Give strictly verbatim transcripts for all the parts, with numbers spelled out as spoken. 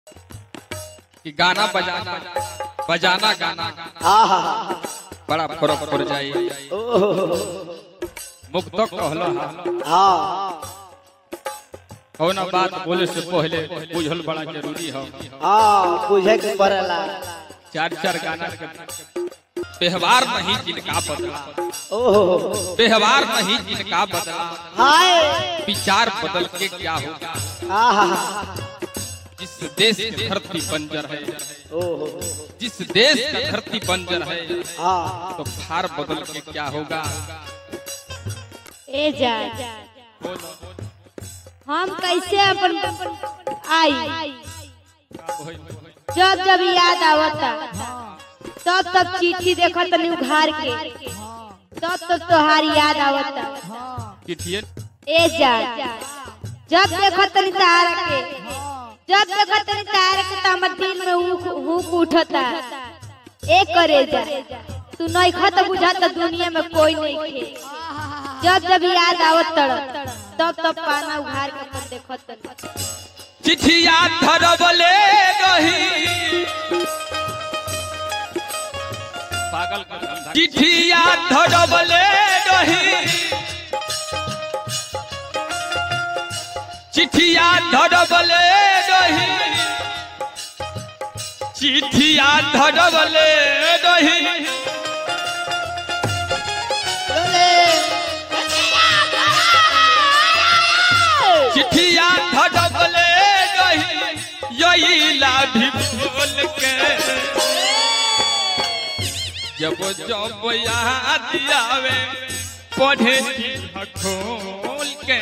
कि गाना बजाना बजाना गाना बड़ा फर्क पड़ जाए। मुक्त कहलो हाँ हो ना बात बोले से पहले बुझल बड़ा जरूरी है। हाँ बुझे के पड़ेला। चार चार गाना के व्यवहार नहीं जिनका बदला, व्यवहार नहीं जिनका बदला, विचार बदल के क्या होगा। जिस देश की धरती बंजर है, जिस देश की धरती बंजर है, तो भार बदल के क्या होगा। ए जा हम कैसे अपन आई जब जब याद आवता तब तब चिट्ठी देखत तनी उघार के तब तब तोहार याद आवता। ए जा जब देखत तनी तारा के जब देखत तनी तारा के त हमर दिल में हुक उठता। ए करे जा तू नहीं खत बुझाता दुनिया में कोई नहीं खे। जब जब याद आवत तब तब पाना उघार के अपन देखत चिट्ठिया धरबले रही पागल चिट्ठिया धरबले रही चिट्ठिया धरबले रही चिट्ठिया धरबले रही चिट्ठिया धरबले रही यही लाभी बोल के जब जब याद आवे पढ़े खोल के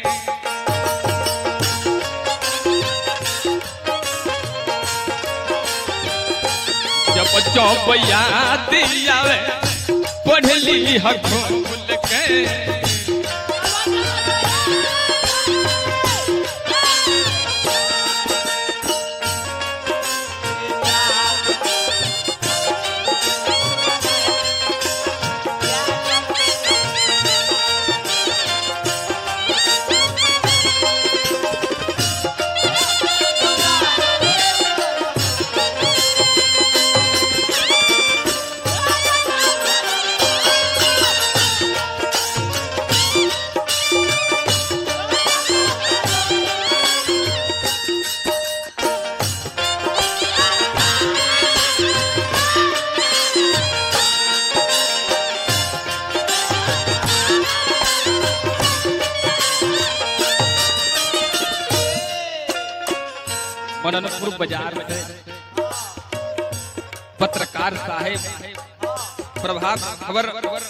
जब जब याद आवे पढ़ली खोल के मननपुर बाजार में पत्रकार साहेब प्रभात खबर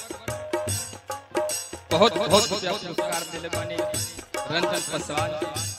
बहुत बहुत पुरस्कार दिले बानी रंजन पासवान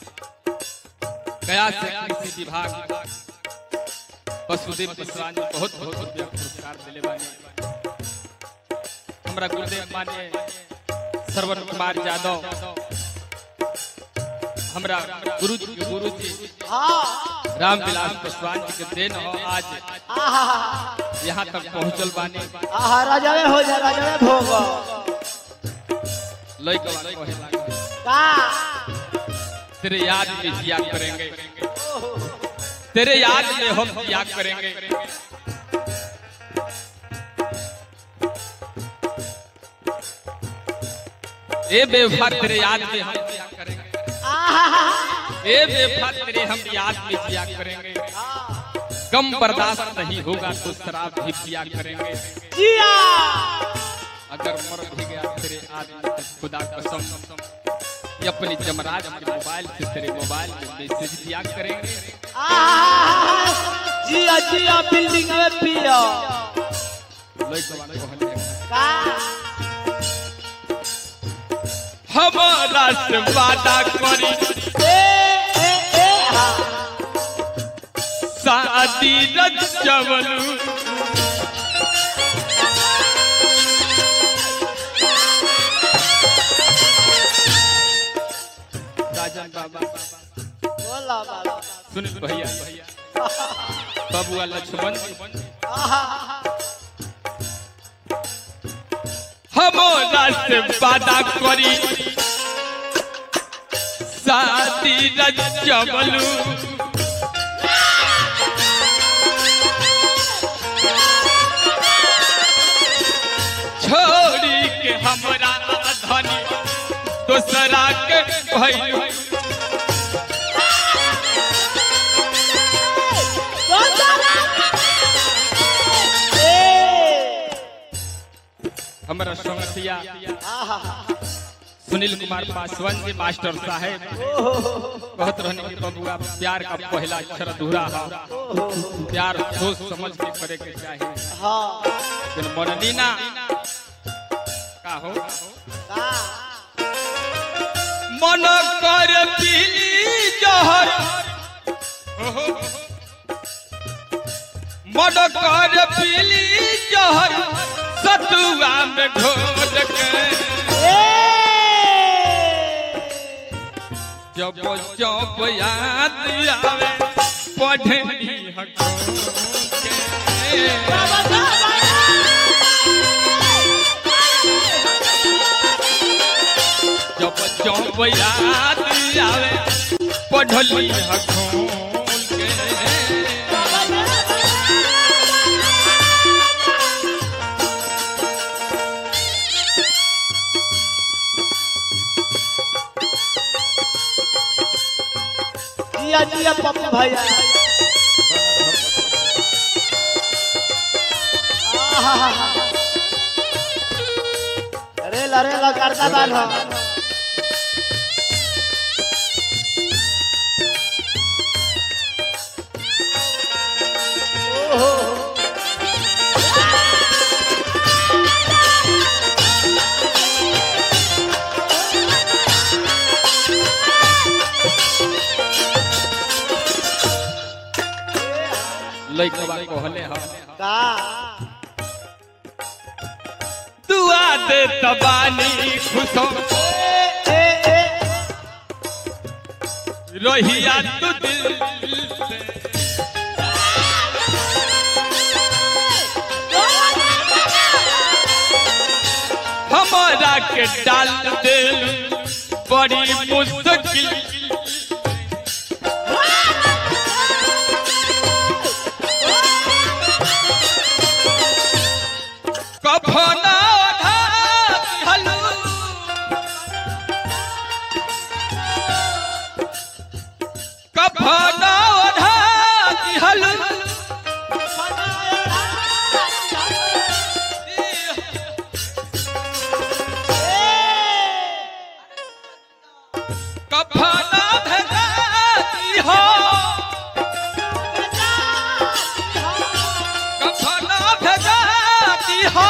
गया से कृषि विभाग वसुदेव पासवान बहुत बहुत पुरस्कार दिले बानी। हमरा गुरुदेव माने श्रवण कुमार यादव हमरा गुरु जी गुरु जी रामविलास पासवान जी के देन हो आज यहाँ तक पहुँचल बानी। आहा राजावे हो जा राजावे भोग लई के बात कहे लागे का तेरे याद में जिया करेंगे, तेरे याद में हम जिया करेंगे। ए बेवफा तेरे याद में हम जिया करेंगे, ए बेवफा तेरे हम याद में जिया करेंगे। गम बर्दाश्त नहीं होगा तो शराब भी पिया करेंगे। जिया अगर मर भी गया तेरे आदमी खुदा कसम ये अपनी जमराज के मोबाइल से तेरे मोबाइल में मैसेज दिया करेंगे। जिया जिया बिल्डिंग में पिया का हमारा से वादा करी शादी रचवलू राजन बाबा बोला बाबा सुनिल भैया बबुआ लक्ष्मण हमारा से वादा करी शादी रचवलू भइलू हमारा संगतिया सुनील कुमार पासवान जी मास्टर साहेब कहत रहने की बबुआ प्यार का पहला अक्षर अधूरा है प्यार सोच समझ के करे के चाहिए लेकिन मननी ना का हो मन कर पीली जहर मन कर पीली जहर सतुआ में घोट के जब जब याद आवे पढ़नी हको जब जब याद आवे पढ़ली हको जिया जिया पप्पू भैया अरे लरे ला करता बाल हो लइकवा कहले ह का दुआ दे तबानी खुशो ए ए रोहिया तू दिल से हमारा के डाल दे बड़ी मुश्किल कफना हलू कफना हलू कफना भेजाती हो कफना भेजाती हो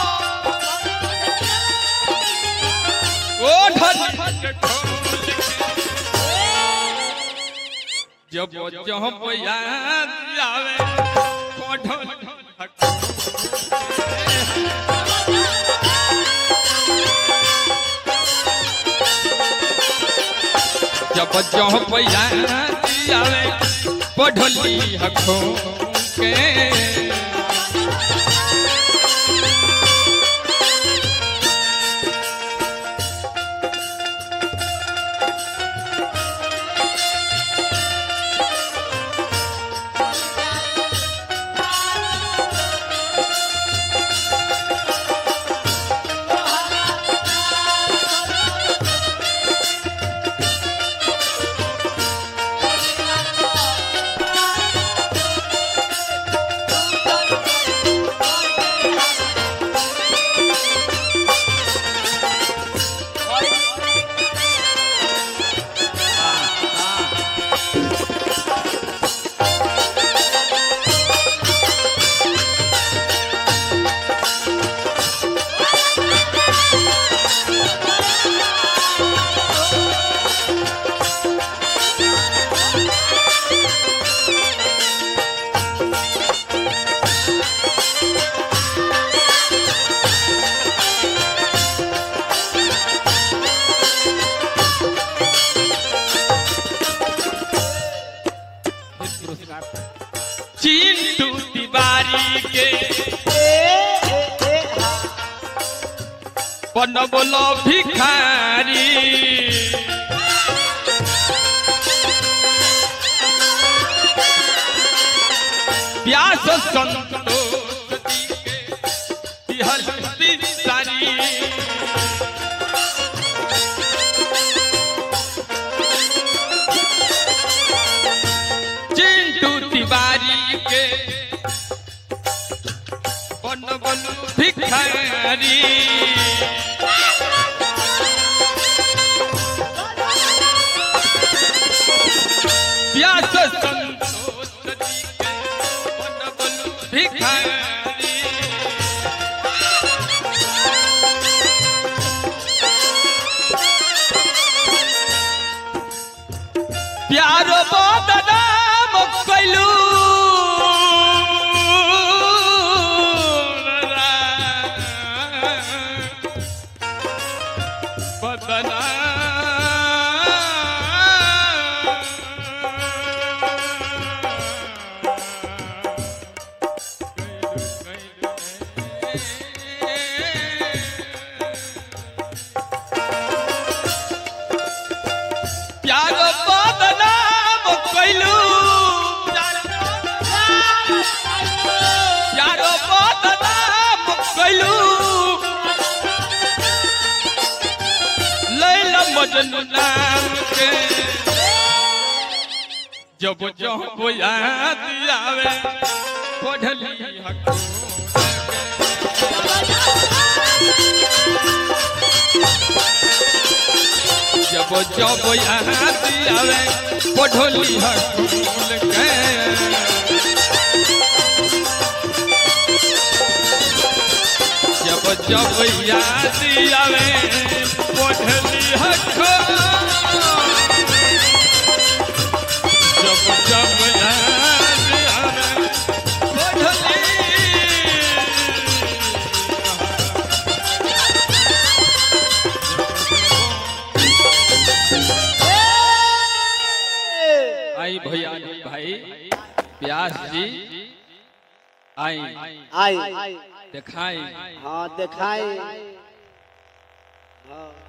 जब जब याद आवे पढ़ल जब जब याद आवे पढ़ली हको के चिंटू तिवारी के बनबलो भिखारी व्यास संतोष के हर सारी भिखारी प्यास संतोष जी के बनबलु भिखारी प्यारो बदनाम कैलू बदनाम प्यारो बदनाम कैलू प्यारो बदनाम कैलू लैला मजनू नाम के जब जब याद आवे पढ़ली हक जब जब याद आवे पढ़ली हकूल के जब जब याद आवे पढ़ली हकूल जब जब याद आवे पढ़ली आई भैया भाई प्यास जी आई आई दिखाई हाँ दिखाई हाँ